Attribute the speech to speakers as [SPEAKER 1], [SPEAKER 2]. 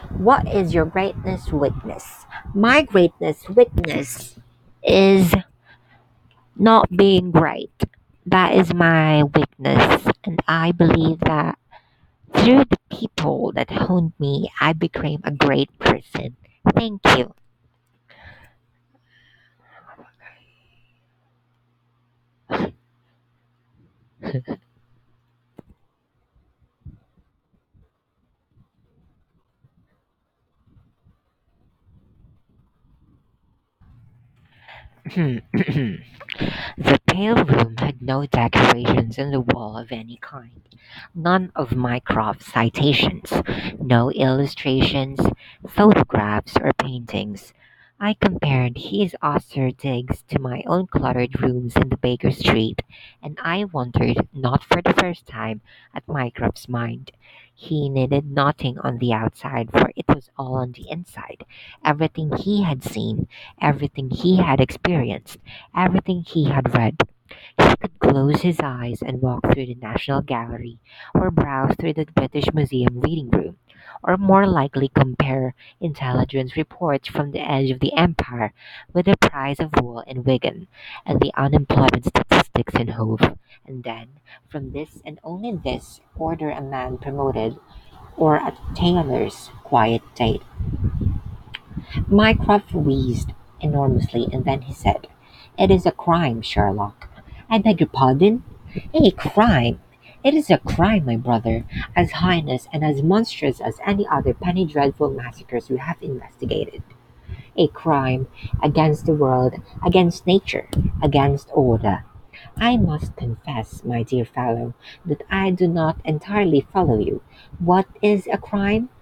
[SPEAKER 1] What is your greatness weakness? My greatness weakness is not being great. That is my weakness. And I believe that through the people that honed me, I became a great person. Thank you. The pale room had no decorations on the wall of any kind, none of Mycroft's citations, no illustrations, photographs, or paintings. I compared his austere digs to my own cluttered rooms in the Baker Street, and I wondered, not for the first time, at Mycroft's mind. He needed nothing on the outside, for it was all on the inside. Everything he had seen, everything he had experienced, everything he had read. He could close his eyes and walk through the National Gallery, or browse through the British Museum reading room, or more likely compare intelligence reports from the edge of the empire with the price of wool in Wigan and the unemployment statistics in Hove, and then, from this and only this, order a man promoted or a tailor's quiet date. Mycroft wheezed enormously, and then he said, "It is a crime, Sherlock." "I beg your pardon?" "A crime! It is a crime, my brother, as heinous and as monstrous as any other penny dreadful massacres we have investigated. A crime against the world, against nature, against order. I must confess, my dear fellow, that I do not entirely follow you. What is a crime?